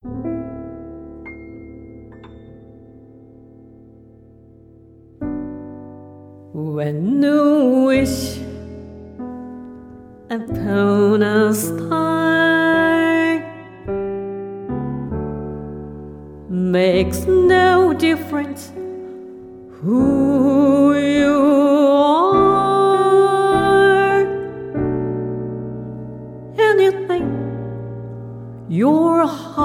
When you wish upon a star, makes no difference who you